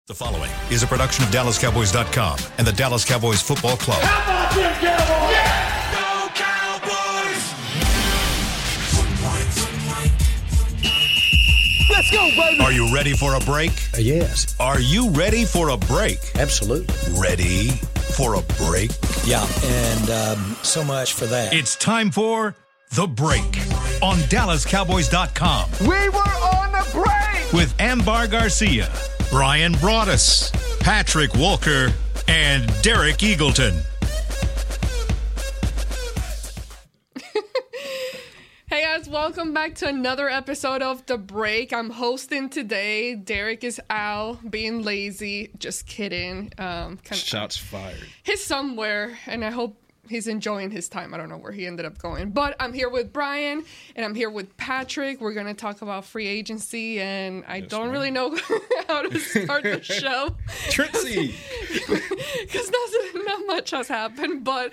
The following is a production of DallasCowboys.com and the Dallas Cowboys Football Club. How about them Cowboys? Yeah! Go Cowboys! Let's go, baby! Are you ready for a break? Yes. Are you ready for a break? Absolutely. Ready for a break? Yeah, and so much for that. It's time for The Break on DallasCowboys.com. We were on the break! With Ambar Garcia, Brian Broaddus, Patrick Walker, and Derek Eagleton. Hey guys, welcome back to another episode of The Break. I'm hosting today. Derek is out being lazy. Just kidding. Shots fired. He's somewhere, and I hope he's enjoying his time. I don't know where he ended up going. But I'm here with Brian, and I'm here with Patrick. We're going to talk about free agency, and I don't really know how to start the show. Trixie! Because not much has happened. But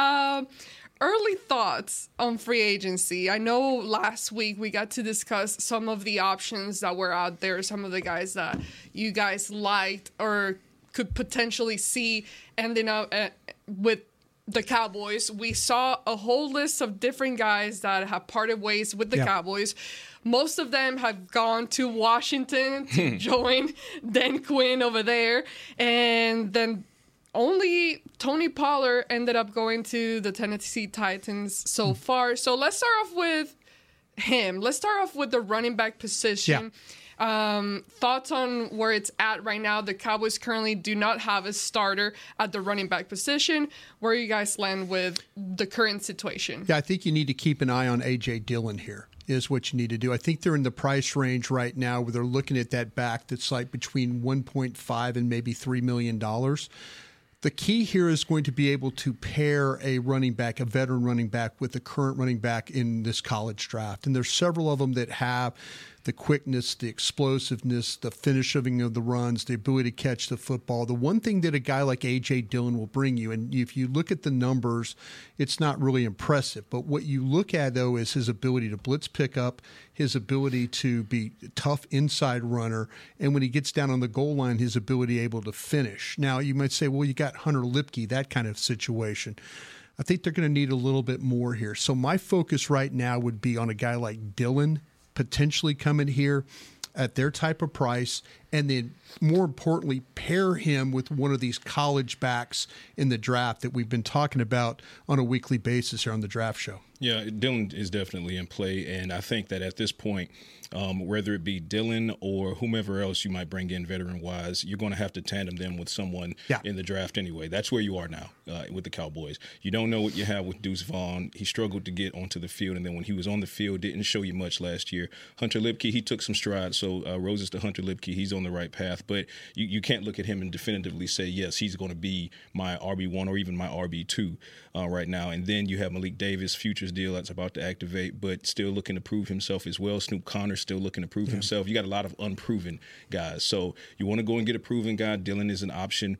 early thoughts on free agency. I know last week we got to discuss some of the options that were out there, some of the guys that you guys liked or could potentially see ending up with the Cowboys. We saw a whole list of different guys that have parted ways with the Cowboys. Most of them have gone to Washington to join Dan Quinn over there. And then only Tony Pollard ended up going to the Tennessee Titans so far. So let's start off with him. Let's start off with the running back position. Thoughts on where it's at right now. The Cowboys currently do not have a starter at the running back position. Where you guys land with the current situation? Yeah, I think you need to keep an eye on A.J. Dillon here is what you need to do. I think they're in the price range right now where they're looking at that back that's like between 1.5 and maybe $3 million. The key here is going to be able to pair a running back, a veteran running back, with the current running back in this college draft. And there's several of them that have the quickness, the explosiveness, the finishing of the runs, the ability to catch the football. The one thing that a guy like A.J. Dillon will bring you, and if you look at the numbers, it's not really impressive. But what you look at, though, is his ability to blitz pick up, his ability to be a tough inside runner, and when he gets down on the goal line, his ability able to finish. Now, you might say, well, you got Hunter Lipke, that kind of situation. I think they're going to need a little bit more here. So my focus right now would be on a guy like Dillon, potentially coming here at their type of price, and then more importantly, pair him with one of these college backs in the draft that we've been talking about on a weekly basis here on the draft show. Yeah, Dillon is definitely in play, and I think that at this point, whether it be Dillon or whomever else you might bring in veteran-wise, you're going to have to tandem them with someone in the draft anyway. That's where you are now with the Cowboys. You don't know what you have with Deuce Vaughn. He struggled to get onto the field, and then when he was on the field, didn't show you much last year. Hunter Lipke, he took some strides, so roses to Hunter Lipke. He's on the right path, but you can't look at him and definitively say, yes, he's going to be my RB1 or even my RB2 right now. And then you have Malik Davis, futures deal that's about to activate, but still looking to prove himself as well. Snoop Conner still looking to prove himself. You got a lot of unproven guys. So you want to go and get a proven guy. Dillon is an option.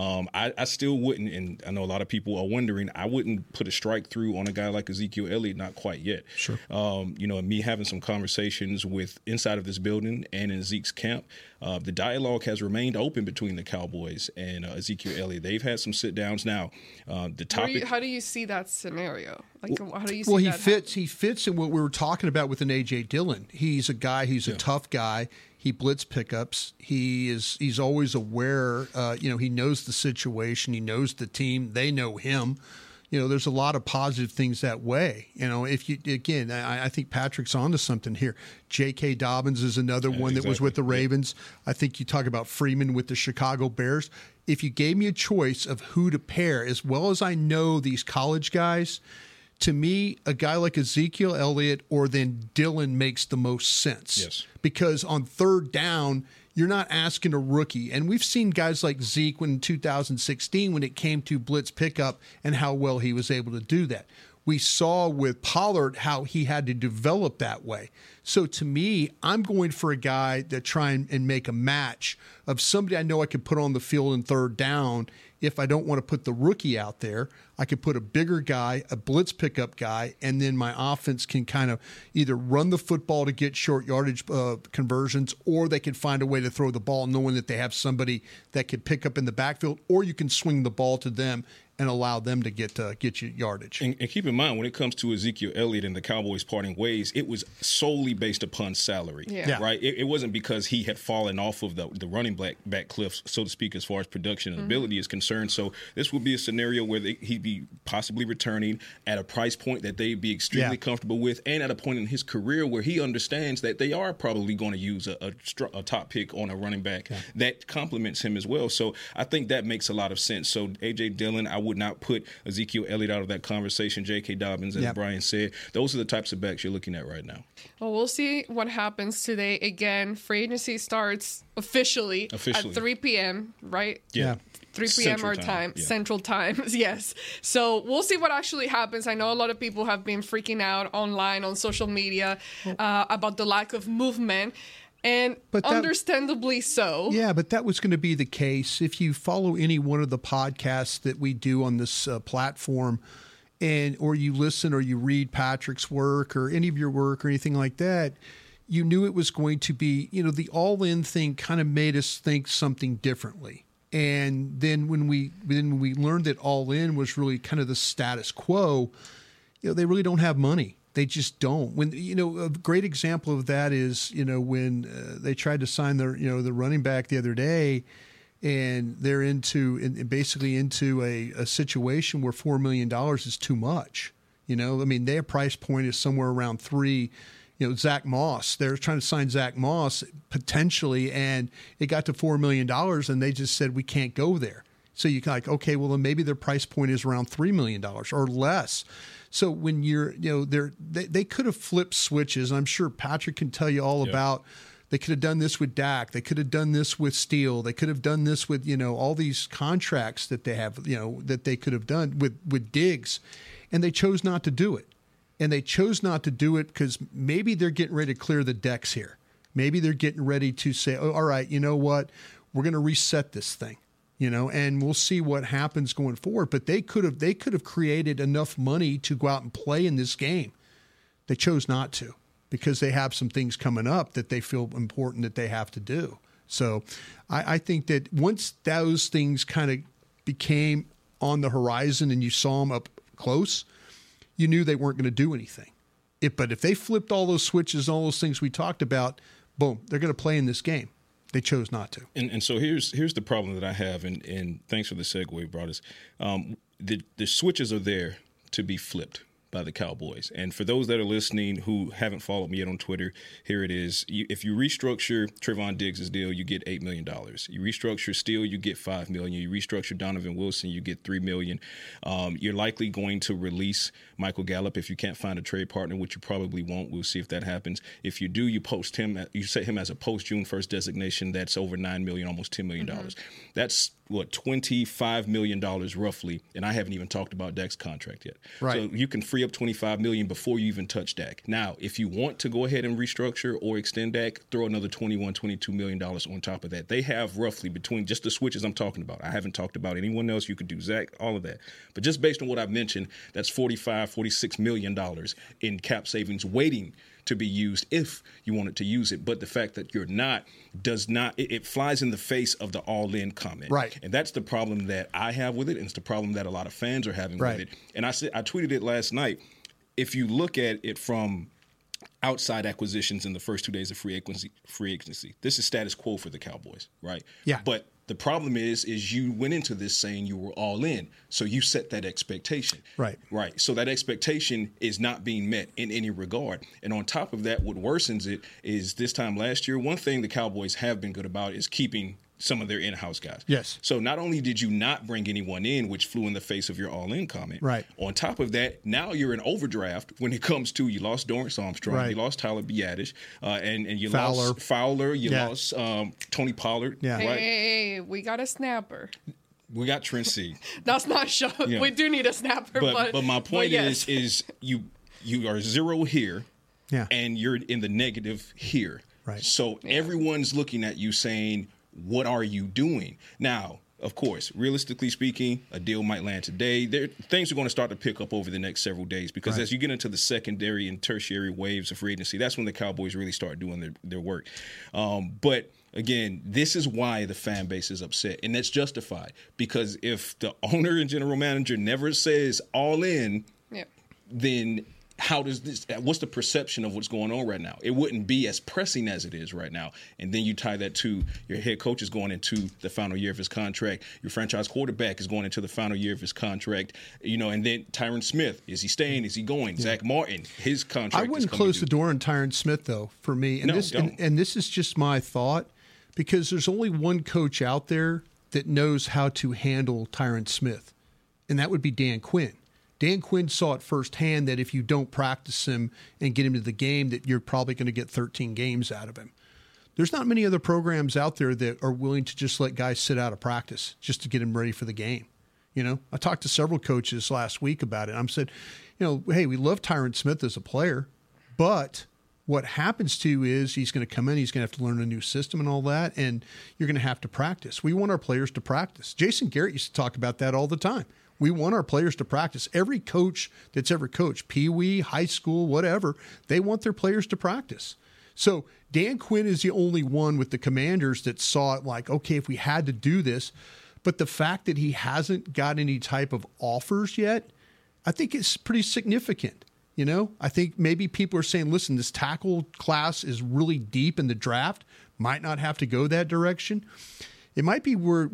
I still wouldn't, and I know a lot of people are wondering, I wouldn't put a strike through on a guy like Ezekiel Elliott, not quite yet. Sure. Me having some conversations with inside of this building and in Zeke's camp, the dialogue has remained open between the Cowboys and Ezekiel Elliott. They've had some sit downs now. The topic. How do you see that scenario? Like, how do you see well, that? He fits in what we were talking about with an A.J. Dillon. He's a guy. He's a tough guy. He blitz pickups. He's always aware. He knows the situation. He knows the team. They know him. There's a lot of positive things that way. I think Patrick's onto something here. J.K. Dobbins is another one that was with the Ravens. I think you talk about Freeman with the Chicago Bears. If you gave me a choice of who to pair, as well as I know these college guys, to me, a guy like Ezekiel Elliott or then Dillon makes the most sense. Yes. Because on third down, you're not asking a rookie. And we've seen guys like Zeke in 2016 when it came to blitz pickup and how well he was able to do that. We saw with Pollard how he had to develop that way. So to me, I'm going for a guy that try and make a match of somebody I know I could put on the field in third down. If I don't want to put the rookie out there, I could put a bigger guy, a blitz pickup guy, and then my offense can kind of either run the football to get short yardage conversions, or they can find a way to throw the ball knowing that they have somebody that could pick up in the backfield, or you can swing the ball to them and allow them to get you yardage. And keep in mind, when it comes to Ezekiel Elliott and the Cowboys parting ways, it was solely based upon salary, right? It wasn't because he had fallen off of the running back cliff, so to speak, as far as production and ability is concerned. So this would be a scenario where he'd be possibly returning at a price point that they'd be extremely comfortable with, and at a point in his career where he understands that they are probably going to use a top pick on a running back that complements him as well. So I think that makes a lot of sense. So A.J. Dillon, I would not put Ezekiel Elliott out of that conversation. J.K. Dobbins, as Brian said, those are the types of backs you're looking at right now. Well, we'll see what happens today. Again, free agency starts officially at 3 p.m., right? Yeah. 3 p.m. our time, Central Time, yes. So we'll see what actually happens. I know a lot of people have been freaking out online on social media about the lack of movement. And understandably so. Yeah, but that was going to be the case. If you follow any one of the podcasts that we do on this platform, or you listen or you read Patrick's work or any of your work or anything like that, you knew it was going to be, the all-in thing kind of made us think something differently. And then when we learned that all-in was really kind of the status quo, they really don't have money. They just don't. When a great example of that is when they tried to sign the running back the other day, and they're basically into a situation where $4 million is too much. Their price point is somewhere around $3. Zach Moss. They're trying to sign Zach Moss potentially, and it got to $4 million, and they just said we can't go there. So you're like, okay, well then maybe their price point is around $3 million or less. So when they could have flipped switches. I'm sure Patrick can tell you all about. They could have done this with Dak. They could have done this with Steele. They could have done this with all these contracts that they have. That they could have done with Diggs, and they chose not to do it. And they chose not to do it because maybe they're getting ready to clear the decks here. Maybe they're getting ready to say, "Oh, all right, you know what? We're going to reset this thing." And we'll see what happens going forward. But they could have created enough money to go out and play in this game. They chose not to because they have some things coming up that they feel important that they have to do. So I think that once those things kind of became on the horizon and you saw them up close, you knew they weren't going to do anything. But if they flipped all those switches, all those things we talked about, boom, they're going to play in this game. They chose not to. And so here's the problem that I have, and thanks for the segue, brothers. The switches are there to be flipped by the Cowboys. And for those that are listening who haven't followed me yet on Twitter, here it is. If you restructure Trevon Diggs' deal, you get $8 million. You restructure Steele, you get $5 million. You restructure Donovan Wilson, you get $3 million. You're likely going to release Michael Gallup if you can't find a trade partner, which you probably won't. We'll see if that happens. If you do, you set him as a post-June 1st designation. That's over $9 million, almost $10 million. That's $25 million roughly, and I haven't even talked about Dak's contract yet. Right. So you can free up $25 million before you even touch Dak. Now, if you want to go ahead and restructure or extend Dak, throw another $22 million on top of that. They have roughly between just the switches I'm talking about. I haven't talked about anyone else. You could do Zach, all of that. But just based on what I've mentioned, that's $46 million in cap savings waiting to be used if you wanted to use it. But the fact that you're not does not, it flies in the face of the all-in comment. Right. And that's the problem that I have with it, and it's the problem that a lot of fans are having with it. And I tweeted it last night. If you look at it from outside acquisitions in the first 2 days of free agency, this is status quo for the Cowboys, right? Yeah. But the problem is you went into this saying you were all in, so you set that expectation. Right. Right. So that expectation is not being met in any regard. And on top of that, what worsens it is this time last year, one thing the Cowboys have been good about is keeping some of their in-house guys. Yes. So not only did you not bring anyone in, which flew in the face of your all-in comment. Right. On top of that, now you're in overdraft when it comes to you lost Dorrance Armstrong, right. You lost Tyler Biadasz, and you Fowler. lost Fowler, you lost Tony Pollard. Yeah. Right? Hey, we got a snapper. We got Trent C. That's not show. Yeah. We do need a snapper. But my point yes. is you are 0 here, yeah, and you're in the negative here. Right. So everyone's looking at you saying, what are you doing? Now, of course, realistically speaking, a deal might land today. Things are going to start to pick up over the next several days because as you get into the secondary and tertiary waves of free agency, that's when the Cowboys really start doing their work. But again, this is why the fan base is upset, and that's justified because if the owner and general manager never says all in, then what's the perception of what's going on right now? It wouldn't be as pressing as it is right now. And then you tie that to your head coach is going into the final year of his contract. Your franchise quarterback is going into the final year of his contract. And then Tyron Smith, is he staying? Is he going? Yeah. Zach Martin, his contract. I wouldn't close the door on Tyron Smith, though, for me. And this is just my thought, because there's only one coach out there that knows how to handle Tyron Smith, and that would be Dan Quinn. Dan Quinn saw it firsthand that if you don't practice him and get him to the game, that you're probably going to get 13 games out of him. There's not many other programs out there that are willing to just let guys sit out of practice just to get him ready for the game. I talked to several coaches last week about it. I said, hey, we love Tyron Smith as a player, but what happens to you is he's going to come in, he's going to have to learn a new system and all that, and you're going to have to practice. We want our players to practice. Jason Garrett used to talk about that all the time. We want our players to practice. Every coach that's ever coached, Pee-wee, high school, whatever, they want their players to practice. So Dan Quinn is the only one with the Commanders that saw it like, okay, if we had to do this. But the fact that he hasn't got any type of offers yet, I think it's pretty significant. I think maybe people are saying, listen, this tackle class is really deep in the draft, might not have to go that direction. It might be where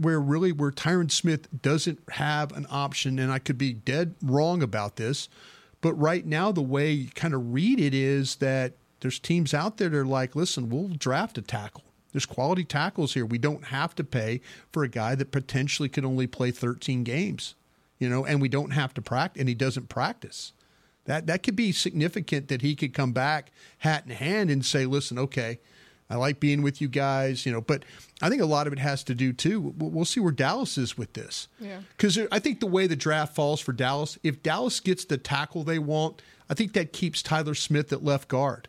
Tyron Smith doesn't have an option, and I could be dead wrong about this, but right now the way you kind of read it is that there's teams out there that are like, listen, we'll draft a tackle. There's quality tackles here. We don't have to pay for a guy that potentially could only play 13 games, and we don't have to practice, and he doesn't practice. That could be significant that he could come back hat in hand and say, listen, okay, I like being with you guys, but I think a lot of it has to do, too. We'll see where Dallas is with this. Yeah. Because I think the way the draft falls for Dallas, if Dallas gets the tackle they want, I think that keeps Tyler Smith at left guard.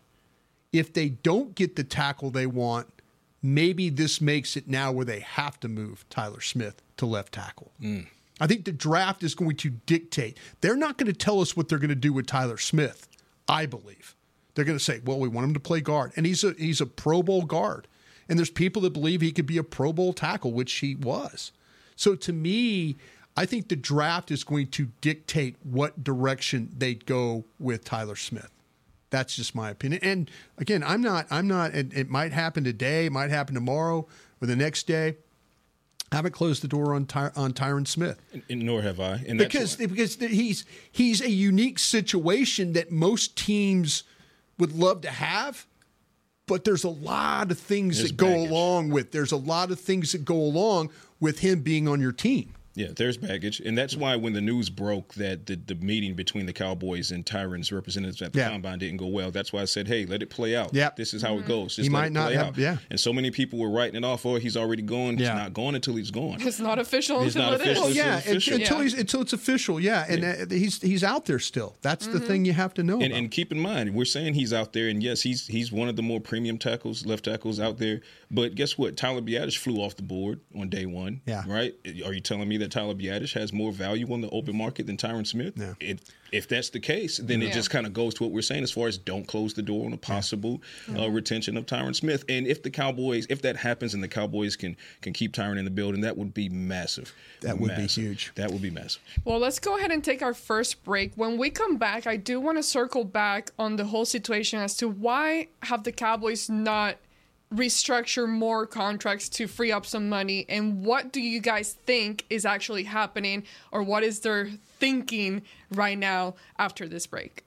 If they don't get the tackle they want, maybe this makes it now where they have to move Tyler Smith to left tackle. I think the draft is going to dictate. They're not going to tell us what they're going to do with Tyler Smith, I believe. They're going to say, well, we want him to play guard. And he's a Pro Bowl guard. And there's people that believe he could be a Pro Bowl tackle, which he was. So to me, I think the draft is going to dictate what direction they go with Tyler Smith. That's just my opinion. And again, I'm not, it might happen today, it might happen tomorrow or the next day. I haven't closed the door on Tyron Smith. And nor have I. And because he's a unique situation that most teams would love to have, but there's a lot of things that go along with. There's a lot of things that go along with him being on your team. Yeah, there's baggage. And that's why when the news broke that the meeting between the Cowboys and Tyron's representatives at the Combine didn't go well, that's why I said, hey, let it play out. Yep. This is how it goes. Just he might not have, And so many people were writing it off, he's already gone. He's not gone until he's gone. It's not official until it is. Oh, yeah, until it's official, and he's out there still. That's the thing you have to know about. And keep in mind, we're saying he's out there, and yes, he's one of the more premium left tackles out there. But guess what? Tyler Biadasz flew off the board on day one, right? Are you telling me that Tyler Biadasz has more value on the open market than Tyron Smith? Yeah. If that's the case, then it just kind of goes to what we're saying as far as don't close the door on a possible retention of Tyron Smith. And if that happens and the Cowboys can keep Tyron in the building, that would be massive. That would be huge. That would be massive. Well, let's go ahead and take our first break. When we come back, I do want to circle back on the whole situation as to why have the Cowboys not restructure more contracts to free up some money, and what do you guys think is actually happening, or what is their thinking right now after this break?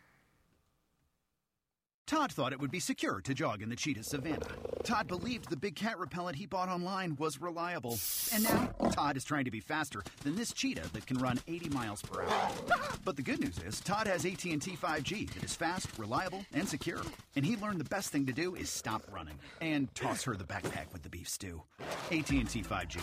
Todd thought it would be secure to jog in the cheetah savanna. Todd believed the big cat repellent he bought online was reliable. And now, Todd is trying to be faster than this cheetah that can run 80 miles per hour. But the good news is, Todd has AT&T 5G that is fast, reliable, and secure. And he learned the best thing to do is stop running and toss her the backpack with the beef stew. AT&T 5G.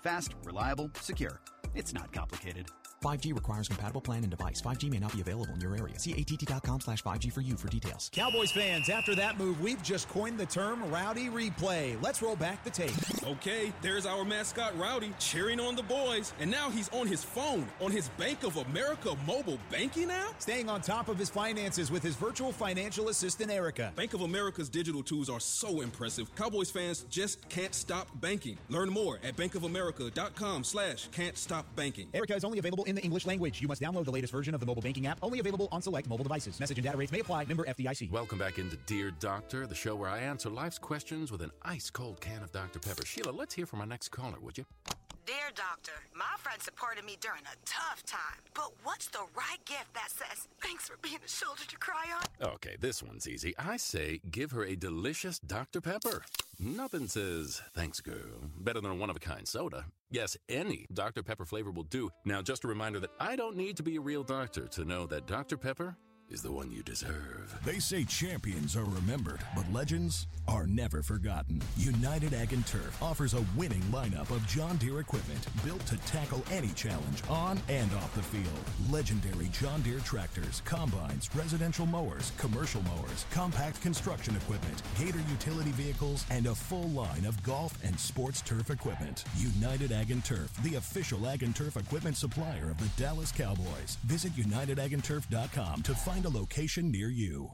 Fast, reliable, secure. It's not complicated. 5G requires compatible plan and device. 5G may not be available in your area. See att.com/5G for you for details. Cowboys fans, after that move, we've just coined the term Rowdy Replay. Let's roll back the tape. Okay, there's our mascot Rowdy cheering on the boys. And now he's on his phone, on his Bank of America mobile banking app? Staying on top of his finances with his virtual financial assistant, Erica. Bank of America's digital tools are so impressive. Cowboys fans just can't stop banking. Learn more at bankofamerica.com/can't-stop-banking. Erica is only available in the English language. You must download the latest version of the mobile banking app, only available on select mobile devices. Message and data rates may apply. Member FDIC. Welcome back into Dear Doctor, the show where I answer life's questions with an ice-cold can of Dr. Pepper. Sheila, let's hear from our next caller, would you? Dear Doctor, my friend supported me during a tough time, but what's the right gift that says, thanks for being a shoulder to cry on? Okay, this one's easy. I say give her a delicious Dr. Pepper. Nothing says, thanks, girl, better than a one-of-a-kind soda. Yes, any Dr. Pepper flavor will do. Now, just a reminder that I don't need to be a real doctor to know that Dr. Pepper is the one you deserve. They say champions are remembered, but legends are never forgotten. United Ag and Turf offers a winning lineup of John Deere equipment built to tackle any challenge on and off the field. Legendary John Deere tractors, combines, residential mowers, commercial mowers, compact construction equipment, Gator utility vehicles, and a full line of golf and sports turf equipment. United Ag and Turf, the official Ag and Turf equipment supplier of the Dallas Cowboys. Visit UnitedAgAndTurf.com to find a location near you.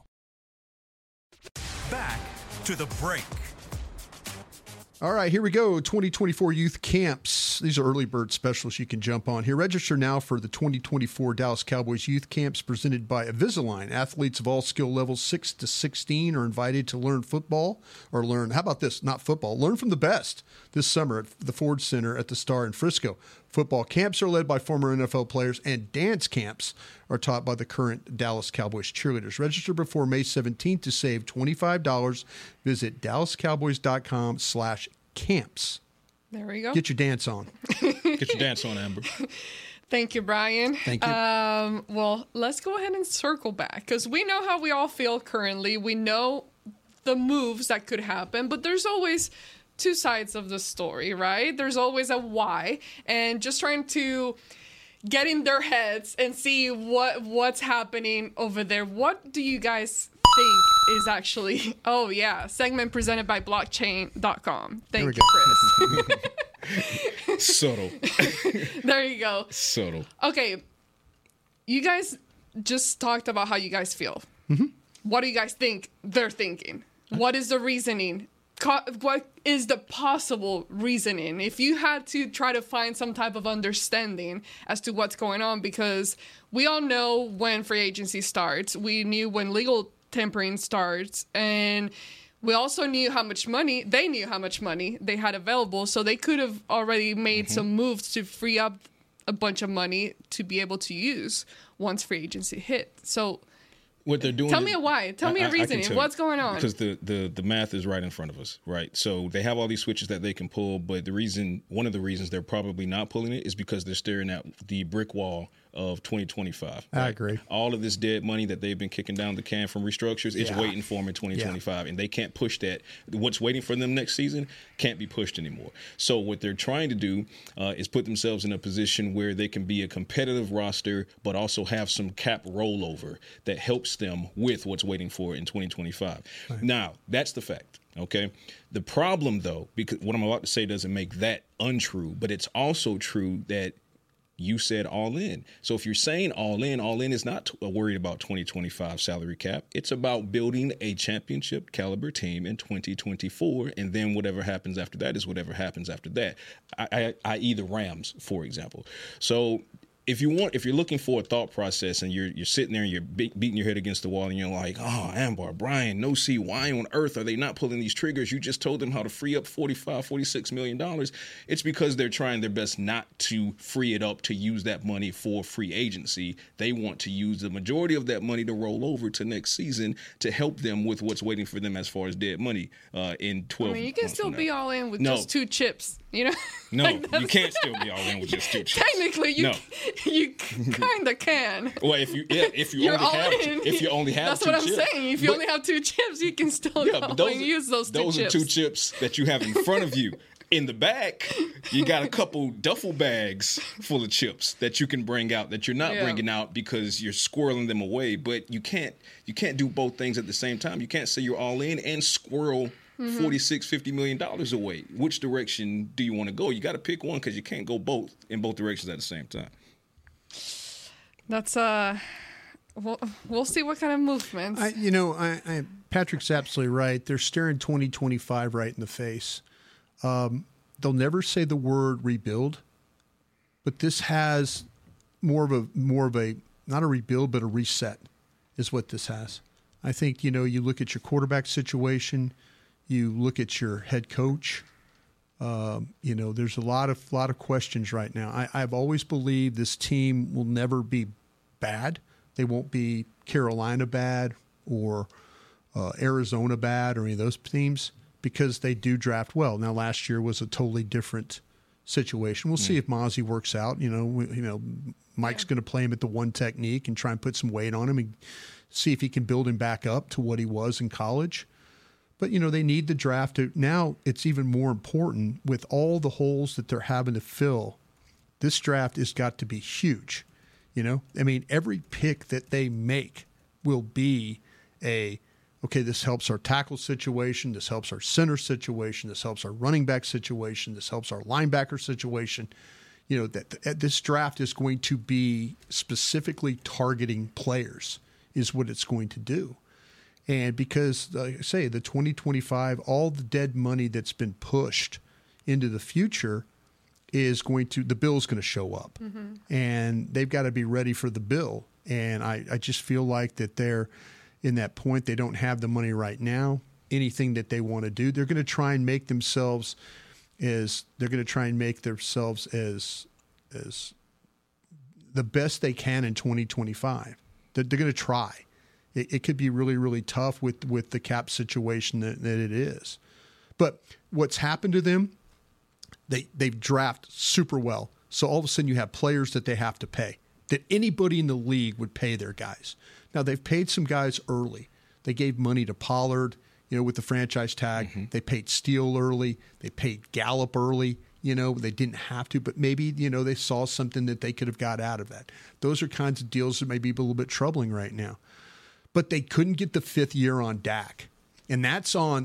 Back to the break. All right, here we go. 2024 youth camps. These are early bird specials you can jump on here. Register now for the 2024 Dallas Cowboys youth camps presented by Invisalign. Athletes of all skill levels 6 to 16 are invited to learn football or learn, how about this, not football, learn from the best this summer at the Ford Center at the Star in Frisco. Football camps are led by former NFL players, and dance camps are taught by the current Dallas Cowboys cheerleaders. Register before May 17th to save $25. Visit dallascowboys.com/camps. There we go. Get your dance on. Get your dance on, Amber. Thank you, Brian. Thank you. Well, let's go ahead and circle back because we know how we all feel currently. We know the moves that could happen, but there's always two sides of the story, right? There's always a why, and just trying to get in their heads and see what's happening over there. What do you guys think is actually... Oh, yeah. Segment presented by blockchain.com. Thank you, Chris. Subtle. There you go. Subtle. Okay. You guys just talked about how you guys feel. Mm-hmm. What do you guys think they're thinking? What is the reasoning? What is the possible reasoning? If you had to try to find some type of understanding as to what's going on, because we all know when free agency starts, we knew when legal tampering starts, and we also knew how much money, they knew how much money they had available, so they could have already made some moves to free up a bunch of money to be able to use once free agency hit. So what they're doing. Tell me a why. Tell me a reasoning. What's going on? Because the math is right in front of us, right? So they have all these switches that they can pull, but one of the reasons they're probably not pulling it is because they're staring at the brick wall of 2025. Right? I agree. All of this dead money that they've been kicking down the can from restructures is waiting for them in 2025, and they can't push that. What's waiting for them next season can't be pushed anymore. So what they're trying to do is put themselves in a position where they can be a competitive roster, but also have some cap rollover that helps them with what's waiting for in 2025. Right. Now, that's the fact. Okay. The problem, though, because what I'm about to say doesn't make that untrue, but it's also true that you said all in. So if you're saying all in is not worried about 2025 salary cap. It's about building a championship caliber team in 2024. And then whatever happens after that is whatever happens after that, i.e. the Rams, for example. So if you're looking for a thought process and you're sitting there and you're beating your head against the wall and you're like, oh, Ambar, Brian, no see, why on earth are they not pulling these triggers? You just told them how to free up $46 million. It's because they're trying their best not to free it up to use that money for free agency. They want to use the majority of that money to roll over to next season to help them with what's waiting for them as far as dead money in 12 I mean, you can still be all in with just 2 chips, you know? No, you can't still be all in with just 2 chips. Technically, you kind of can. Well, if you only have that's 2 what I'm chips. saying. If you only have 2 chips, you can still go and use those 2 chips. Those are 2 chips that you have in front of you. In the back, you got a couple duffel bags full of chips that you can bring out that you're not bringing out because you're squirreling them away. But you can't do both things at the same time. You can't say you're all in and squirrel $46-50 million away. Which direction do you want to go? You got to pick one because you can't go in both directions at the same time. That's we'll see what kind of movements. Patrick's absolutely right. They're staring 2025 right in the face. They'll never say the word rebuild, but this has more of a not a rebuild, but a reset is what this has. I think, you look at your quarterback situation, you look at your head coach, there's a lot of questions right now. I've always believed this team will never be bad. They won't be Carolina bad or Arizona bad or any of those teams, because they do draft well. Now, last year was a totally different situation. We'll see if Mazi works out. Mike's going to play him at the one technique and try and put some weight on him and see if he can build him back up to what he was in college. But, they need the draft. Now it's even more important with all the holes that they're having to fill. This draft has got to be huge. Every pick that they make will be this helps our tackle situation. This helps our center situation. This helps our running back situation. This helps our linebacker situation. That this draft is going to be specifically targeting players is what it's going to do. And because, like I say, the 2025, all the dead money that's been pushed into the future the bill's going to show up. And they've got to be ready for the bill. And I just feel like that they're in that point. They don't have the money right now. Anything that they want to do, they're going to try and make themselves as the best they can in 2025. They're going to try. It could be really, really tough with the cap situation that it is. But what's happened to them, they've drafted super well. So all of a sudden you have players that they have to pay, that anybody in the league would pay their guys. Now, they've paid some guys early. They gave money to Pollard, with the franchise tag. They paid Steele early. They paid Gallup early. They didn't have to, but maybe, they saw something that they could have got out of that. Those are kinds of deals that may be a little bit troubling right now. But they couldn't get the fifth year on Dak. And that's on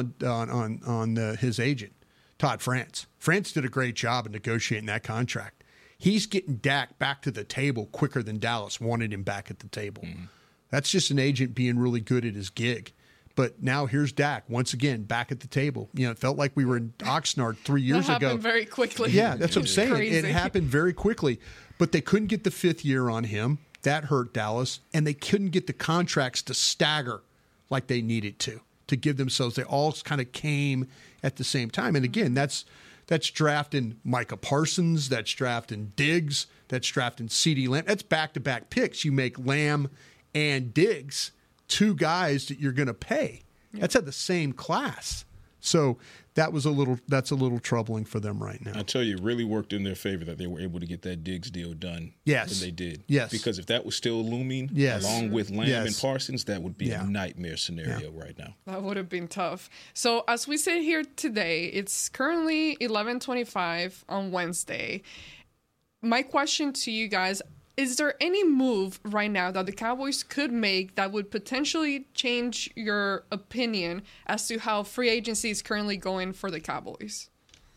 his agent, Todd France. France did a great job in negotiating that contract. He's getting Dak back to the table quicker than Dallas wanted him back at the table. That's just an agent being really good at his gig. But now here's Dak once again back at the table. It felt like we were in Oxnard 3 years ago. That happened very quickly. Yeah, that's what I'm saying. Crazy. It happened very quickly. But they couldn't get the fifth year on him. That hurt Dallas. And they couldn't get the contracts to stagger like they needed to give themselves. They all kind of came at the same time. And again, that's drafting Micah Parsons. That's drafting Diggs. That's drafting CeeDee Lamb. That's back-to-back picks. You make Lamb and Diggs two guys that you're going to pay. That's at the same class. So that's a little troubling for them right now. I tell you, it really worked in their favor that they were able to get that Diggs deal done. Yes. And they did. Yes. Because if that was still looming, along with Lamb and Parsons, that would be a nightmare scenario right now. That would have been tough. So as we sit here today, it's currently 11:25 on Wednesday. My question to you guys, is there any move right now that the Cowboys could make that would potentially change your opinion as to how free agency is currently going for the Cowboys?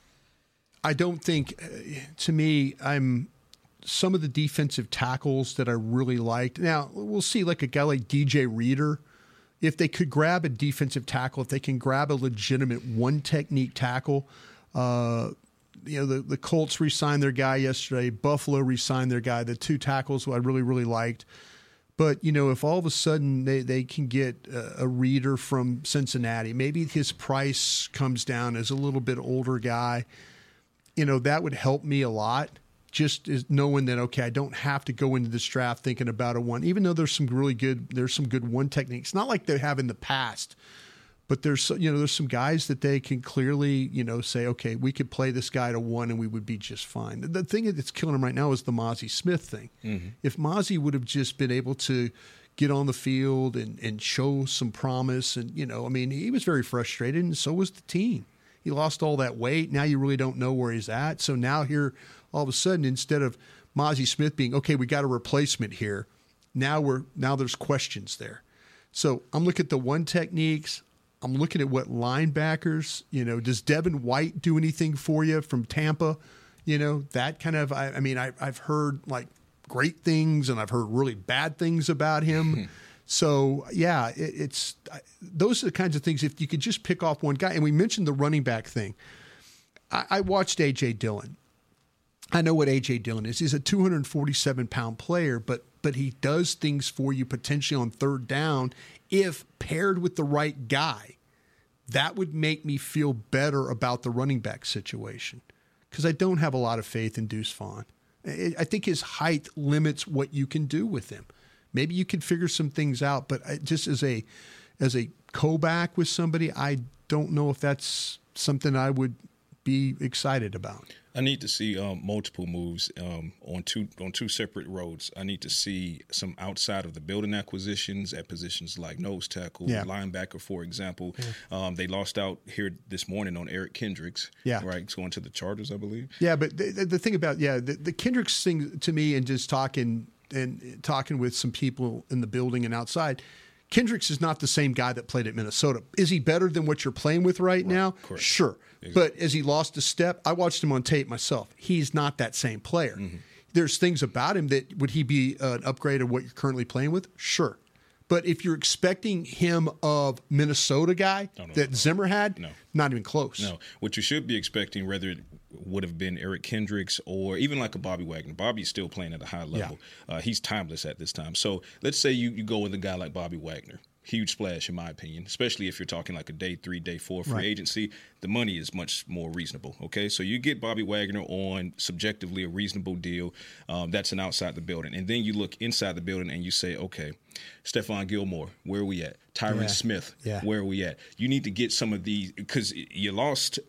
I don't think, to me, some of the defensive tackles that I really liked. Now, we'll see like a guy like DJ Reader. If they could grab a defensive tackle, if they can grab a legitimate one-technique tackle, the Colts re-signed their guy yesterday. Buffalo re-signed their guy. The two tackles who I really, really liked. But, if all of a sudden they can get a Reader from Cincinnati, maybe his price comes down as a little bit older guy, that would help me a lot. Just as knowing that, okay, I don't have to go into this draft thinking about a one, even though there's some good one techniques. Not like they have in the past. But there's some guys that they can clearly, say, okay, we could play this guy to one and we would be just fine. The thing that's killing him right now is the Mazi Smith thing. If Mazi would have just been able to get on the field and show some promise, and he was very frustrated, and so was the team. He lost all that weight. Now you really don't know where he's at. So now here, all of a sudden, instead of Mazi Smith being, okay, we got a replacement here, now there's questions there. So I'm looking at the one techniques. I'm looking at what linebackers, does Devin White do anything for you from Tampa? That kind of, I've heard like great things and I've heard really bad things about him. So, yeah, it's those are the kinds of things. If you could just pick off one guy, and we mentioned the running back thing. I watched A.J. Dillon. I know what A.J. Dillon is. He's a 247-pound player, but he does things for you potentially on third down if paired with the right guy. That would make me feel better about the running back situation because I don't have a lot of faith in Deuce Vaughn. I think his height limits what you can do with him. Maybe you can figure some things out, but just as a co-back with somebody, I don't know if that's something I would be excited about. I need to see multiple moves on two separate roads. I need to see some outside of the building acquisitions at positions like nose tackle, linebacker, for example. Yeah. They lost out here this morning on Eric Kendricks. Yeah, right. It's going to the Chargers, I believe. Yeah, but the thing about the Kendricks thing to me, and just talking with some people in the building and outside. Kendricks is not the same guy that played at Minnesota. Is he better than what you're playing with right now? Correct. Sure. Exactly. But as he lost a step, I watched him on tape myself. He's not that same player. Mm-hmm. There's things about him that would he be an upgrade of what you're currently playing with? Sure. But if you're expecting him of Minnesota guy that Zimmer had, not even close. No. What you should be expecting, whether it would have been Eric Kendricks or even like a Bobby Wagner. Bobby's still playing at a high level. Yeah. He's timeless at this time. So let's say you go with a guy like Bobby Wagner. Huge splash, in my opinion, especially if you're talking like a day 3, day 4 free agency. The money is much more reasonable, okay? So you get Bobby Wagner on subjectively a reasonable deal. That's an outside the building. And then you look inside the building and you say, okay, Stephon Gilmore, where are we at? Tyron Smith, where are we at? You need to get some of these because you lost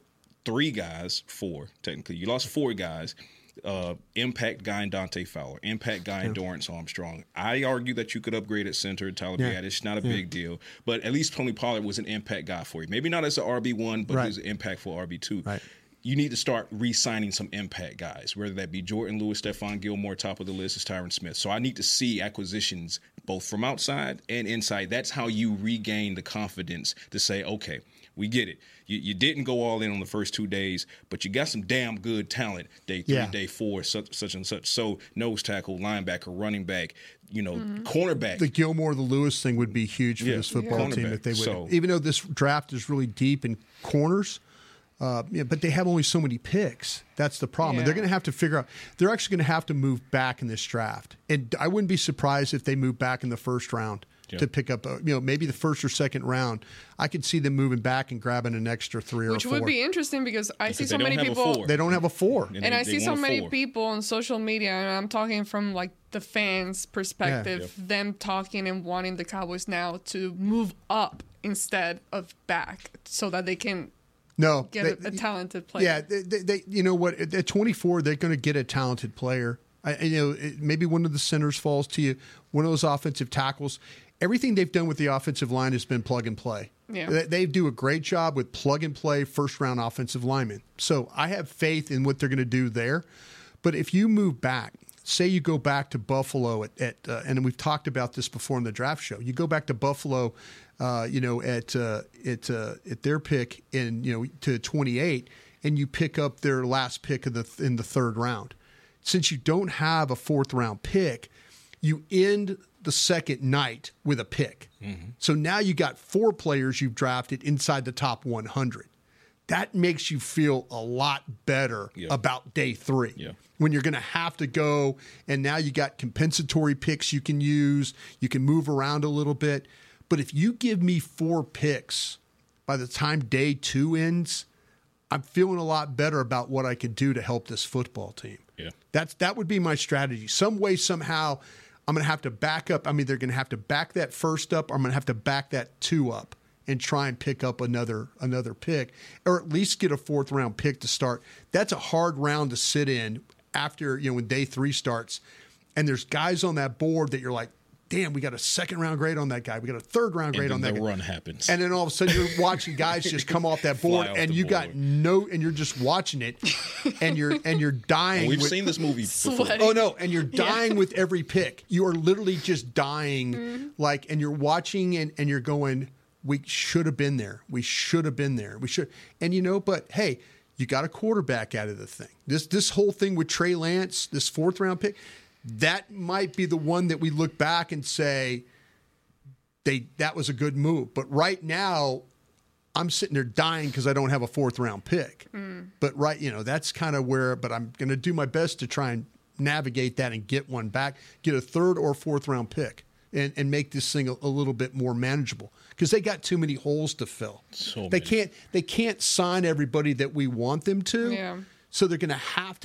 4 technically. You lost 4 guys. Impact guy in Dante Fowler, impact guy in Dorrance Armstrong. I argue that you could upgrade at center, Tyler Biadasz, not a big deal, but at least Tony Pollard was an impact guy for you. Maybe not as an RB1, but he was an impactful RB2. Right. You need to start re-signing some impact guys, whether that be Jordan Lewis, Stephon Gilmore, top of the list is Tyron Smith. So I need to see acquisitions both from outside and inside. That's how you regain the confidence to say, okay, we get it. You didn't go all in on the first 2 days, but you got some damn good talent day 3, day 4, such and such. So nose tackle, linebacker, running back, cornerback. The Gilmore, the Lewis thing would be huge for this football team if they would. So, even though this draft is really deep in corners, but they have only so many picks. That's the problem. And they're going to have to figure out – they're actually going to have to move back in this draft. And I wouldn't be surprised if they move back in the first round. To pick up, maybe the first or second round. I could see them moving back and grabbing an extra 3 or 4. Which would be interesting because I see so many people. They don't have a 4. And I see so many people on social media, and I'm talking from like the fans' perspective, them talking and wanting the Cowboys now to move up instead of back so that they can get a talented player. Yeah, they you know what? At 24, they're going to get a talented player. Maybe one of the centers falls to you, one of those offensive tackles. Everything they've done with the offensive line has been plug and play. Yeah. They do a great job with plug and play first-round offensive linemen. So I have faith in what they're going to do there. But if you move back, say you go back to Buffalo and we've talked about this before in the draft show. You go back to Buffalo, at their pick to 28, and you pick up their last pick in the third round. Since you don't have a fourth-round pick, you end the second night with a pick. Mm-hmm. So now you got 4 players you've drafted inside the top 100. That makes you feel a lot better about day 3 when you're going to have to go, and now you got compensatory picks you can use. You can move around a little bit. But if you give me 4 picks by the time day 2 ends, I'm feeling a lot better about what I can do to help this football team. Yeah. That would be my strategy. Some way, somehow, I'm going to have to back up. I'm either going to have to back that first up or I'm going to have to back that 2 up and try and pick up another pick or at least get a 4th-round pick to start. That's a hard round to sit in after, when day 3 starts. And there's guys on that board that you're like, damn, we got a second round grade on that guy. We got a third round grade on that guy. And then the run happens. And then all of a sudden you're watching guys just come off that board and you got and you're just watching it and you're dying. We've seen this movie before. Oh no, and you're dying with every pick. You are literally just dying and you're watching and you're going, we should have been there. We should have been there. We should. And but hey, you got a quarterback out of the thing. This whole thing with Trey Lance, this 4th round pick, that might be the one that we look back and say that was a good move. But right now, I'm sitting there dying because I don't have a 4th round pick. But that's kind of where. But I'm going to do my best to try and navigate that and get one back, get a 3rd or 4th round pick, and make this thing a little bit more manageable because they got too many holes to fill. They can't sign everybody that we want them to. Yeah. So they're going to have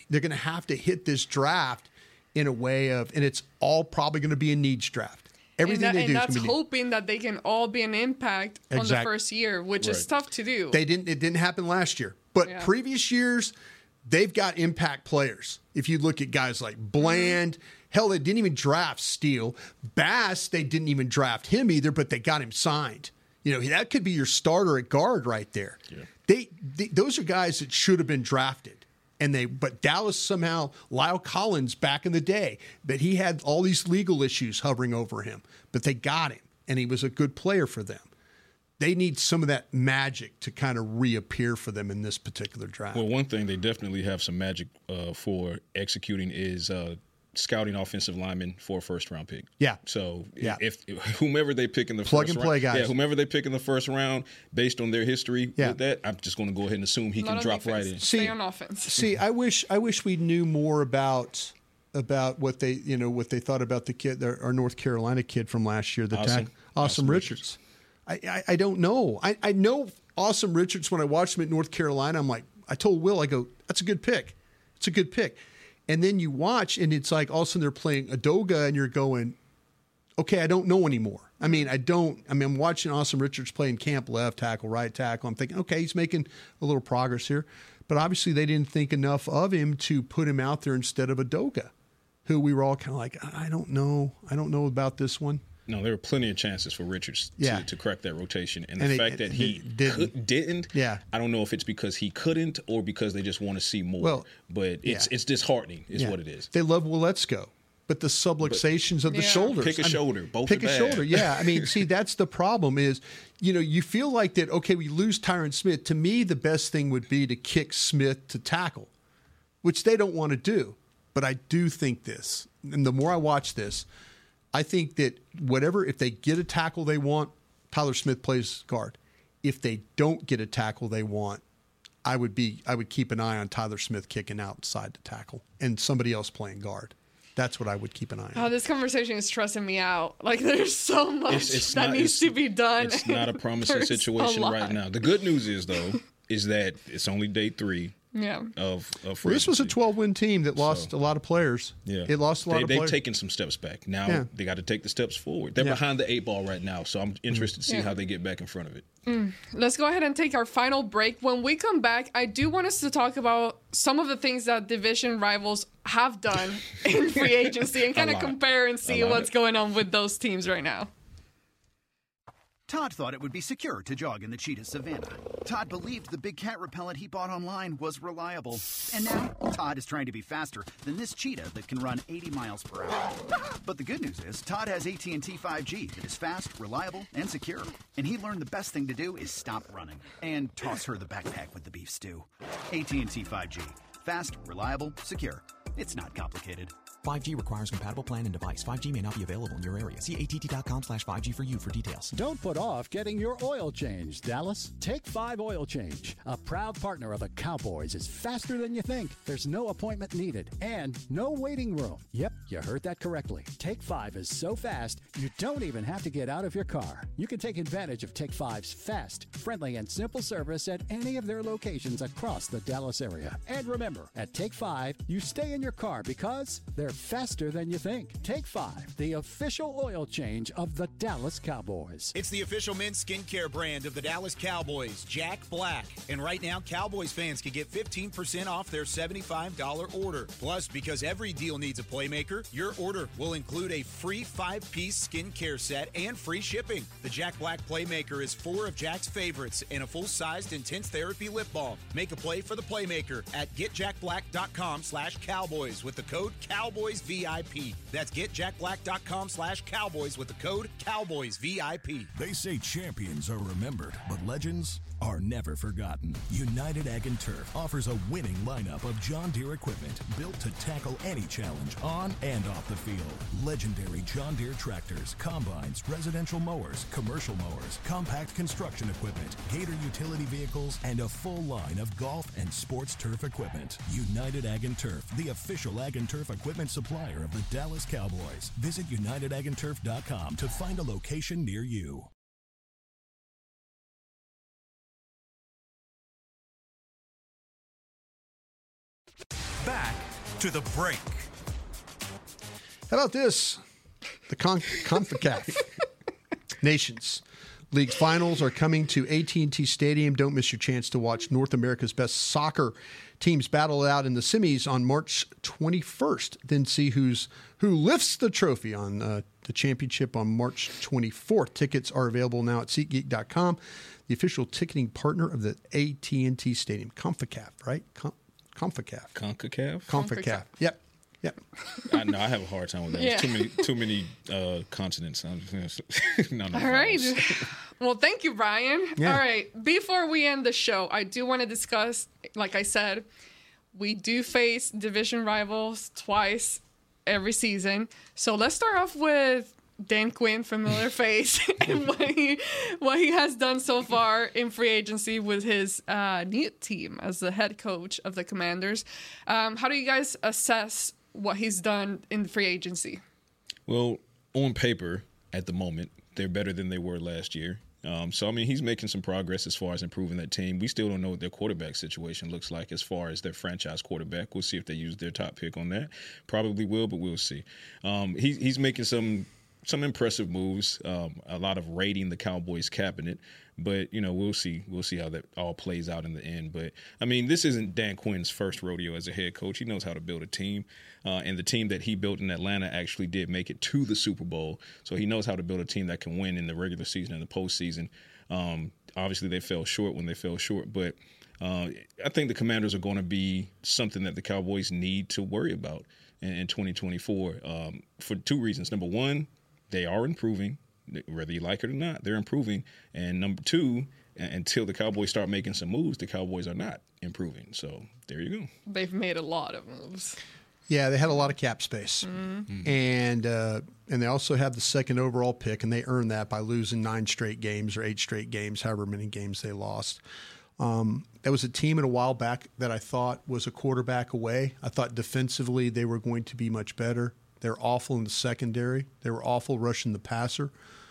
to hit this draft in a way of, and it's all probably going to be a needs draft. Everything they do is going to be. And that's hoping that they can all be an impact on the first year, which is tough to do. It didn't happen last year, but previous years, they've got impact players. If you look at guys like Bland, hell, they didn't even draft Steele. Bass, they didn't even draft him either, but they got him signed. That could be your starter at guard right there. Yeah. Those are guys that should have been drafted. But Dallas somehow, Lyle Collins back in the day, but he had all these legal issues hovering over him, but they got him and he was a good player for them. They need some of that magic to kind of reappear for them in this particular draft. Well, one thing they definitely have some magic for executing is scouting offensive linemen for a 1st round pick. Yeah. So if whomever they pick in the plug first and play round, guys. Yeah, whomever they pick in the 1st round, based on their history with that, I'm just going to go ahead and assume he can drop right in. Stay on offense. See, I wish we knew more about what they thought about the kid, our North Carolina kid from last year, Awesome Richards. I don't know. I know Awesome Richards. When I watched him at North Carolina, I'm like, I told Will, I go, that's a good pick. It's a good pick. And then you watch, and it's like all of a sudden they're playing Adoga, and you're going, okay, I don't know anymore. I'm watching Awesome Richards play in camp, left tackle, right tackle. I'm thinking, okay, he's making a little progress here. But obviously they didn't think enough of him to put him out there instead of Adoga, who we were all kind of like, I don't know about this one. No, there were plenty of chances for Richards to crack that rotation. And the fact that he didn't, I don't know if it's because he couldn't or because they just want to see more. Well, but it's disheartening is what it is. They love Waletzko, but the subluxations of the shoulders. Pick a shoulder. Both pick are a bad. shoulder, yeah. See, that's the problem is, you feel like that, okay, we lose Tyron Smith. To me, the best thing would be to kick Smith to tackle, which they don't want to do. But I do think this, and the more I watch this, I think that if they get a tackle they want, Tyler Smith plays guard. If they don't get a tackle they want, I would keep an eye on Tyler Smith kicking outside to tackle and somebody else playing guard. That's what I would keep an eye on. Oh, this conversation is stressing me out. Like, there's so much that needs to be done. It's not a promising situation right now. The good news is, though, is that it's only day 3. Yeah. Of this was a 12-win team that lost a lot of players. Yeah. It lost a lot of players. They've taken some steps back. Now they got to take the steps forward. They're behind the 8 ball right now, so I'm interested to see how they get back in front of it. Let's go ahead and take our final break. When we come back, I do want us to talk about some of the things that division rivals have done in free agency and kind of compare and see what's going on with those teams right now. Todd thought it would be secure to jog in the cheetah savanna. Todd believed the big cat repellent he bought online was reliable. And now, Todd is trying to be faster than this cheetah that can run 80 miles per hour. But the good news is, Todd has AT&T 5G that is fast, reliable, and secure. And he learned the best thing to do is stop running and toss her the backpack with the beef stew. AT&T 5G. Fast, reliable, secure. It's not complicated. 5G requires compatible plan and device. 5G may not be available in your area. See att.com/5G for you for details. Don't put off getting your oil changed, Dallas. Take 5 Oil Change. A proud partner of the Cowboys is faster than you think. There's no appointment needed and no waiting room. Yep, you heard that correctly. Take 5 is so fast, you don't even have to get out of your car. You can take advantage of Take 5's fast, friendly, and simple service at any of their locations across the Dallas area. And remember, at Take 5, you stay in your car because they're faster than you think. Take 5, the official oil change of the Dallas Cowboys. It's the official men's skincare brand of the Dallas Cowboys, Jack Black. And right now, Cowboys fans can get 15% off their $75 order. Plus, because every deal needs a playmaker, your order will include a free 5-piece skincare set and free shipping. The Jack Black Playmaker is 4 of Jack's favorites and a full-sized intense therapy lip balm. Make a play for the Playmaker at getjackblack.com/Cowboys with the code CowboysVIP. That's getjackblack.com/Cowboys with the code CowboysVIP. They say champions are remembered, but legends are never forgotten. United Ag and Turf offers a winning lineup of John Deere equipment built to tackle any challenge on and off the field. Legendary John Deere tractors, combines, residential mowers, commercial mowers, compact construction equipment, Gator utility vehicles, and a full line of golf and sports turf equipment. United Ag and Turf, the official Ag and Turf equipment supplier of the Dallas Cowboys. Visit UnitedAgAndTurf.com to find a location near you. Back to the break. How about this? The CONCACAF Nations League finals are coming to AT&T Stadium. Don't miss your chance to watch North America's best soccer teams battle it out in the semis on March 21st. Then see who lifts the trophy on the championship on March 24th. Tickets are available now at SeatGeek.com, the official ticketing partner of the AT&T Stadium. CONCACAF, right? CONCACAF. CONCACAF? Yep. I know. I have a hard time with that. Yeah. Too many consonants. All right. Well, thank you, Brian. Yeah. All right. Before we end the show, I do want to discuss, like I said, we do face division rivals twice every season. So let's start off with Dan Quinn, familiar face, and what he has done so far in free agency with his new team as the head coach of the Commanders. How do you guys assess what he's done in free agency? Well, on paper, at the moment, they're better than they were last year. So, I mean, he's making some progress as far as improving that team. We still don't know what their quarterback situation looks like as far as their franchise quarterback. We'll see if they use their top pick on that. Probably will, but we'll see. He's making some impressive moves, a lot of raiding the Cowboys cabinet, but we'll see how that all plays out in the end. But I mean, this isn't Dan Quinn's first rodeo as a head coach. He knows how to build a team, and the team that he built in Atlanta actually did make it to the Super Bowl. So he knows how to build a team that can win in the regular season and the postseason. Obviously, they fell short when they fell short, but I think the Commanders are going to be something that the Cowboys need to worry about in 2024 for two reasons. Number one, they are improving, whether you like it or not. They're improving. And number two, until the Cowboys start making some moves, the Cowboys are not improving. So there you go. They've made a lot of moves. Yeah, they had a lot of cap space. Mm-hmm. And they also have the second overall pick, and they earned that by losing 9 straight games or 8 straight games, however many games they lost. There was a team in a while back that I thought was a quarterback away. I thought defensively they were going to be much better. They're awful in the secondary. They were awful rushing the passer.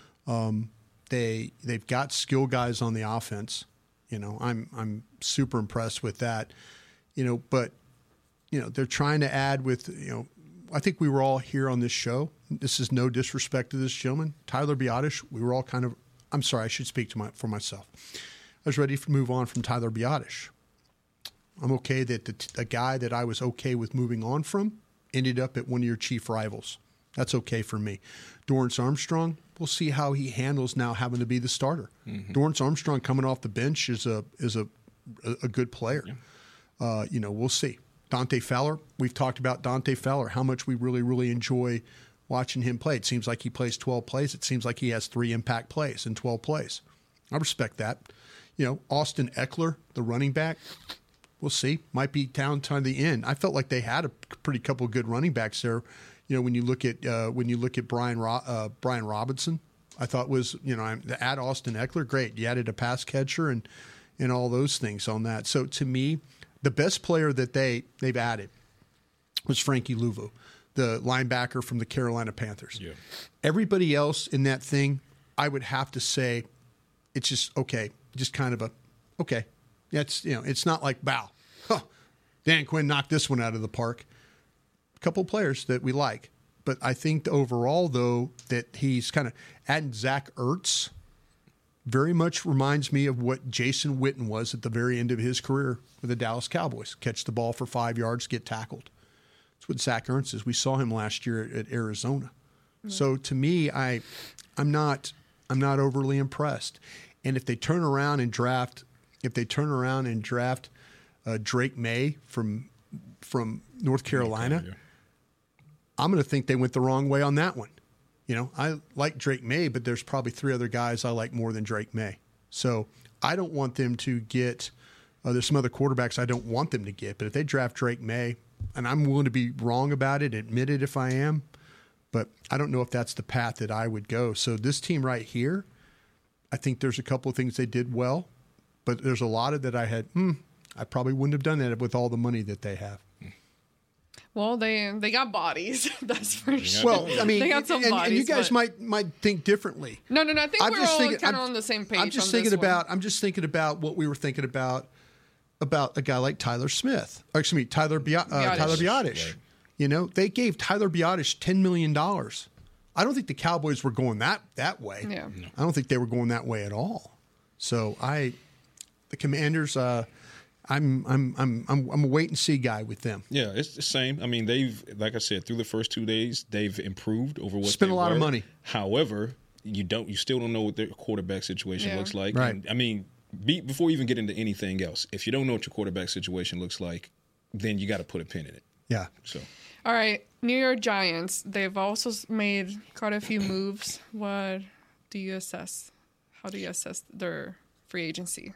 They've got skill guys on the offense. I'm super impressed with that. But they're trying to add with I think we were all here on this show. This is no disrespect to this gentleman, Tyler Biadasz. We were all kind of. I'm sorry, I should speak for myself. I was ready to move on from Tyler Biadasz. I'm okay that the guy that I was okay with moving on from ended up at one of your chief rivals. That's okay for me. Dorrance Armstrong, we'll see how he handles now having to be the starter. Mm-hmm. Dorrance Armstrong coming off the bench is a good player. Yeah. We'll see. Dante Fowler, we've talked about Dante Fowler, how much we really, really enjoy watching him play. It seems like he plays 12 plays. It seems like he has 3 impact plays in 12 plays. I respect that. Austin Eckler, the running back, we'll see. Might be down to the end. I felt like they had a pretty couple of good running backs there. When you look at Brian Robinson, I thought was add Austin Eckler, great. You added a pass catcher and all those things on that. So to me, the best player that they've added was Frankie Louvu, the linebacker from the Carolina Panthers. Yeah. Everybody else in that thing, I would have to say, it's just okay, just kind of a okay. It's not like, wow, Dan Quinn knocked this one out of the park. couple players that we like. But I think overall, though, that he's kind of adding Zach Ertz very much reminds me of what Jason Witten was at the very end of his career with the Dallas Cowboys. Catch the ball for 5 yards, get tackled. That's what Zach Ertz is. We saw him last year at Arizona. Mm-hmm. So to me, I'm not overly impressed. And if they turn around and draft Drake May from North Carolina, I'm going to think they went the wrong way on that one. I like Drake May, but there's probably 3 other guys I like more than Drake May. So I don't want them to get there's some other quarterbacks I don't want them to get. But if they draft Drake May, and I'm willing to be wrong about it, admit it if I am, but I don't know if that's the path that I would go. So this team right here, I think there's a couple of things they did well, but there's a lot of that I had, I probably wouldn't have done that with all the money that they have. Well, they got bodies. That's for sure. Well, I mean, they got some bodies, and you guys might think differently. No. I think we're all kind of on the same page. I'm just thinking about what we were thinking about a guy like Tyler Smith. Or excuse me, Tyler Biadasz. Right. They gave Tyler Biadasz $10 million. I don't think the Cowboys were going that way. Yeah. No. I don't think they were going that way at all. So the Commanders. I'm a wait and see guy with them. Yeah, it's the same. I mean, they've, like I said, through the first 2 days, they've improved over what spent a lot of money. However, you still don't know what their quarterback situation looks like. Right. And, I mean, before you even get into anything else, if you don't know what your quarterback situation looks like, then you got to put a pin in it. Yeah. So. All right, New York Giants. They've also made quite a few moves. What do you assess? How do you assess their free agency?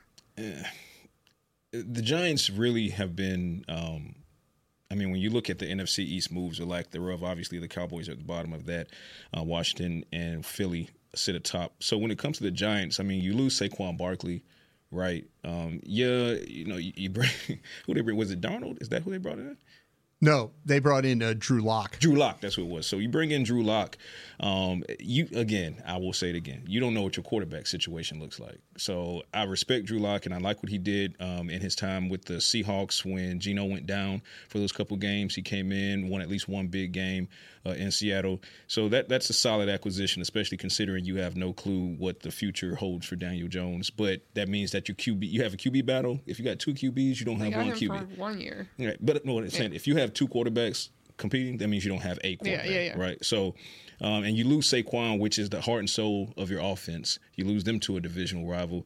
The Giants really have been, when you look at the NFC East moves or lack thereof, obviously the Cowboys are at the bottom of that. Washington and Philly sit atop. So when it comes to the Giants, you lose Saquon Barkley, right? You bring, who they bring? Was it Darnold? Is that who they brought in? No, they brought in Drew Lock. Drew Lock, that's what it was. So you bring in Drew Lock. I will say it again. You don't know what your quarterback situation looks like. So I respect Drew Lock, and I like what he did in his time with the Seahawks when Geno went down for those couple games. He came in, won at least one big game in Seattle. So that's a solid acquisition, especially considering you have no clue what the future holds for Daniel Jones. But that means that you have a QB battle. If you got 2 QBs, you don't have one QB. For 1 year. Right. But no, I'm saying if you have 2 quarterbacks competing, that means you don't have a quarterback. Yeah. Right. So, and you lose Saquon, which is the heart and soul of your offense. You lose them to a divisional rival.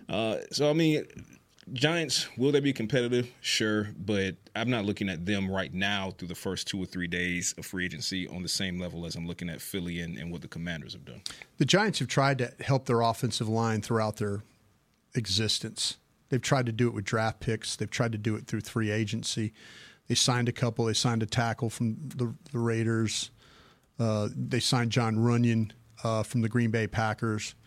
Giants, will they be competitive? Sure, but I'm not looking at them right now through the first 2 or 3 days of free agency on the same level as I'm looking at Philly and what the Commanders have done. The Giants have tried to help their offensive line throughout their existence. They've tried to do it with draft picks. They've tried to do it through free agency. They signed a couple. They signed a tackle from the Raiders. They signed John Runyon from the Green Bay Packers.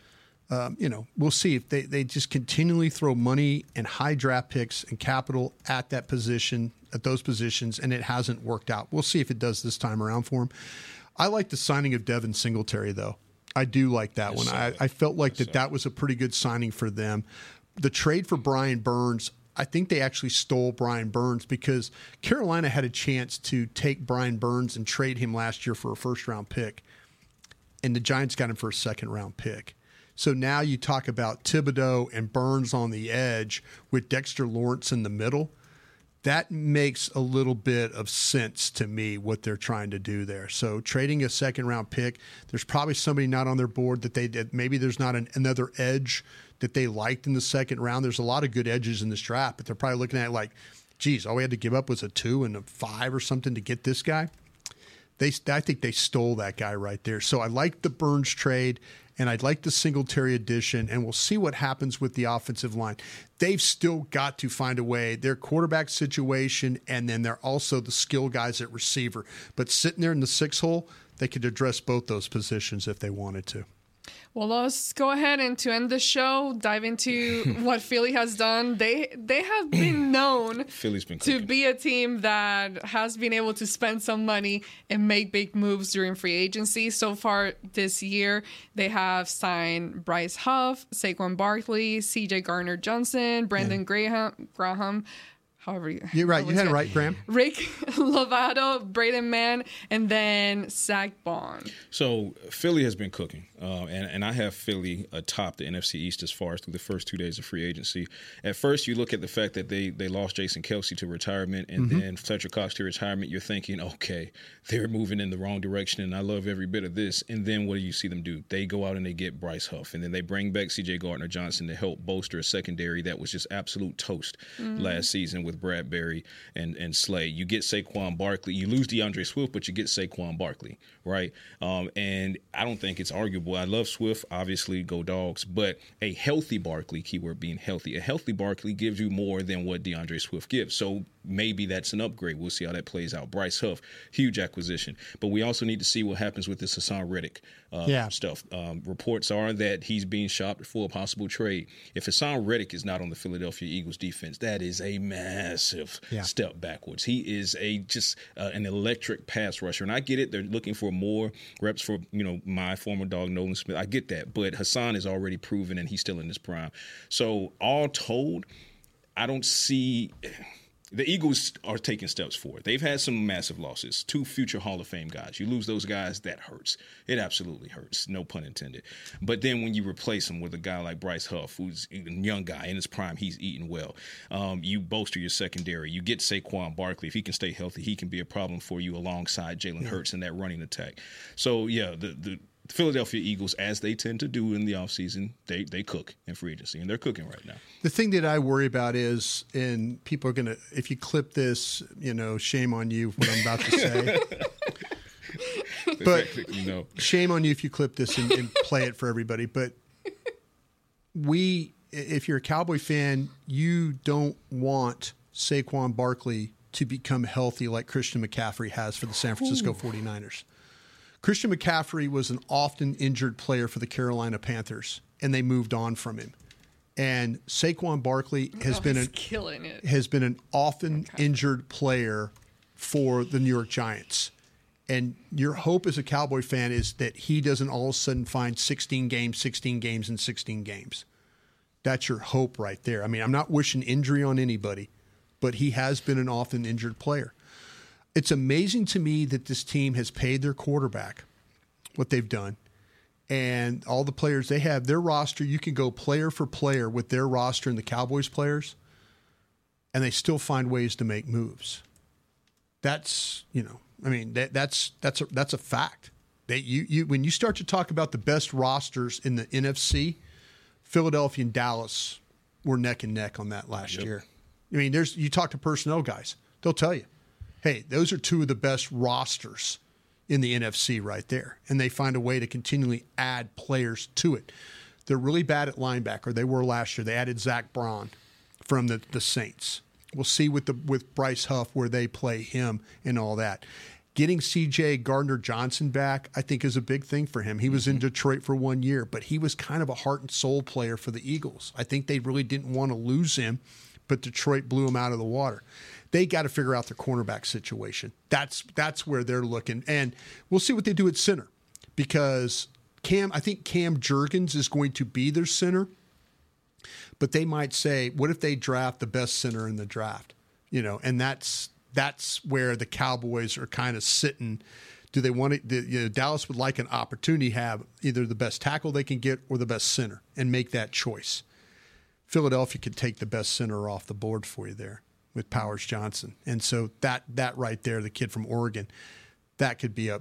We'll see if they just continually throw money and high draft picks and capital at those positions, and it hasn't worked out. We'll see if it does this time around for them. I like the signing of Devin Singletary, though. I do like that one. I felt like that was a pretty good signing for them. The trade for Brian Burns, I think they actually stole Brian Burns because Carolina had a chance to take Brian Burns and trade him last year for a first-round pick, and the Giants got him for a second-round pick. So now you talk about Thibodeau and Burns on the edge with Dexter Lawrence in the middle. That makes a little bit of sense to me, what they're trying to do there. So trading a second-round pick, there's probably somebody not on their board that maybe there's not another edge that they liked in the second round. There's a lot of good edges in this draft, but they're probably looking at it like, geez, all we had to give up was a 2 and a 5 or something to get this guy. I think they stole that guy right there. So I like the Burns trade, and I'd like the Singletary addition, and we'll see what happens with the offensive line. They've still got to find a way. Their quarterback situation, and then they're also the skill guys at receiver. But sitting there in the 6 hole, they could address both those positions if they wanted to. Well, let's go ahead and to end the show, dive into what Philly has done. They have been known to be a team that has been able to spend some money and make big moves during free agency. So far this year, they have signed Bryce Huff, Saquon Barkley, C.J. Gardner-Johnson, Brandon Graham. however you. You're right. You had it right, Graham. Rick Lovato, Braden Mann, and then Zach Bond. So Philly has been cooking, and I have Philly atop the NFC East as far as through the first 2 days of free agency. At first, you look at the fact that they lost Jason Kelce to retirement and then Fletcher Cox to retirement. You're thinking, okay, they're moving in the wrong direction, and I love every bit of this. And then what do you see them do? They go out and they get Bryce Huff, and then they bring back C.J. Gardner-Johnson to help bolster a secondary that was just absolute toast last season with Bradbury and Slay. You get Saquon Barkley. You lose DeAndre Swift, but you get Saquon Barkley, right? And I don't think it's arguable. I love Swift, obviously, go Dogs, but a healthy Barkley, keyword being healthy, a healthy Barkley gives you more than what DeAndre Swift gives. So maybe that's an upgrade. We'll see how that plays out. Bryce Huff, huge acquisition. But we also need to see what happens with this Hassan Reddick stuff. Reports are that he's being shopped for a possible trade. If Hassan Reddick is not on the Philadelphia Eagles defense, that is a massive step backwards. He is an electric pass rusher. And I get it. They're looking for more reps for, my former dog, Nolan Smith. I get that. But Hassan is already proven and he's still in his prime. So all told, I don't see – the Eagles are taking steps forward. They've had some massive losses. 2 future Hall of Fame guys. You lose those guys, that hurts. It absolutely hurts. No pun intended. But then when you replace them with a guy like Bryce Huff, who's a young guy in his prime, he's eating well. You bolster your secondary. You get Saquon Barkley. If he can stay healthy, he can be a problem for you alongside Jalen Hurts in that running attack. So, the Philadelphia Eagles, as they tend to do in the offseason, they cook in free agency, and they're cooking right now. The thing that I worry about is, and people are going to, if you clip this, shame on you for what I'm about to say. But shame on you if you clip this and play it for everybody. But if you're a Cowboy fan, you don't want Saquon Barkley to become healthy like Christian McCaffrey has for the San Francisco 49ers. Christian McCaffrey was an often injured player for the Carolina Panthers, and they moved on from him. And Saquon Barkley has been an often injured player for the New York Giants. And your hope as a Cowboy fan is that he doesn't all of a sudden find 16 games, and 16 games. That's your hope right there. I mean, I'm not wishing injury on anybody, but he has been an often injured player. It's amazing to me that this team has paid their quarterback what they've done, and all the players they have, their roster, you can go player for player with their roster and the Cowboys players, and they still find ways to make moves. That's, that's a fact. When you start to talk about the best rosters in the NFC, Philadelphia and Dallas were neck and neck on that last year. I mean, you talk to personnel guys, they'll tell you, hey, those are 2 of the best rosters in the NFC right there. And they find a way to continually add players to it. They're really bad at linebacker. They were last year. They added Zach Braun from the Saints. We'll see with Bryce Huff where they play him and all that. Getting C.J. Gardner-Johnson back, I think, is a big thing for him. He was in Detroit for 1 year, but he was kind of a heart and soul player for the Eagles. I think they really didn't want to lose him, but Detroit blew him out of the water. They got to figure out their cornerback situation. That's where they're looking. And we'll see what they do at center, because I think Cam Jurgens is going to be their center, but they might say, what if they draft the best center in the draft? And that's where the Cowboys are kind of sitting. Do they want it? Dallas would like an opportunity to have either the best tackle they can get or the best center and make that choice. Philadelphia could take the best center off the board for you there with Powers Johnson. And so that right there, the kid from Oregon, that could be a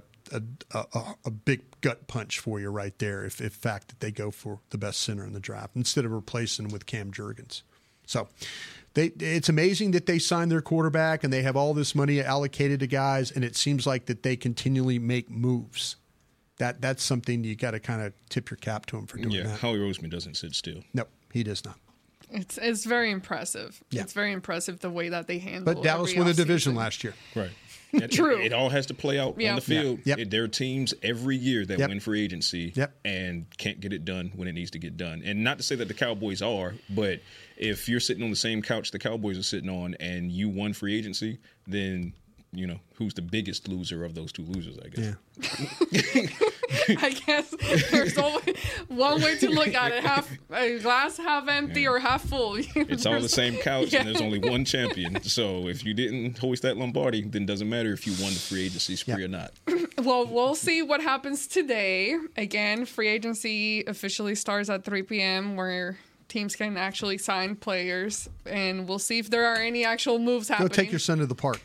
big gut punch for you right there if fact that they go for the best center in the draft instead of replacing with Cam Jurgens. So it's amazing that they signed their quarterback and they have all this money allocated to guys, and it seems like that they continually make moves. That's something you got to kind of tip your cap to them for doing that. Yeah, Howie Roseman doesn't sit still. No, he does not. It's very impressive. Yeah. It's very impressive the way that they handle. But Dallas won the division last year. Right. True. It all has to play out on the field. Yep. There are teams every year that win free agency and can't get it done when it needs to get done. And not to say that the Cowboys are, but if you're sitting on the same couch the Cowboys are sitting on and you won free agency, then who's the biggest loser of those two losers, I guess. Yeah. I guess there's only one way to look at it: glass half empty or half full. It's all the same couch, and there's only one champion. So if you didn't hoist that Lombardi, then it doesn't matter if you won the free agency spree or not. Well, we'll see what happens today. Again, free agency officially starts at 3 p.m. where teams can actually sign players, and we'll see if there are any actual moves happening. Go take your son to the park.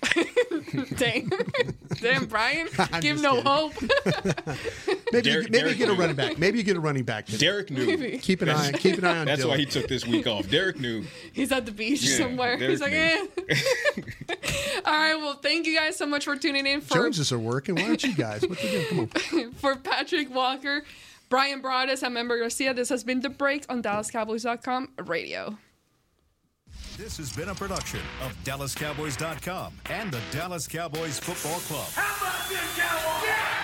Damn, Brian, give no hope. maybe you get a running back. Maybe you get a running back today. Derek knew. Maybe. Keep an eye on That's Dylan. why he took this week off. Derek knew. He's at the beach somewhere. Derek He's like, All right, well, thank you guys so much for tuning in. Joneses are working. Why don't you guys? What you doing? Come on. For Patrick Walker, Brian Broaddus, and Member Garcia, this has been The Break on DallasCowboys.com radio. This has been a production of DallasCowboys.com and the Dallas Cowboys Football Club. How about this, Cowboys? Yeah!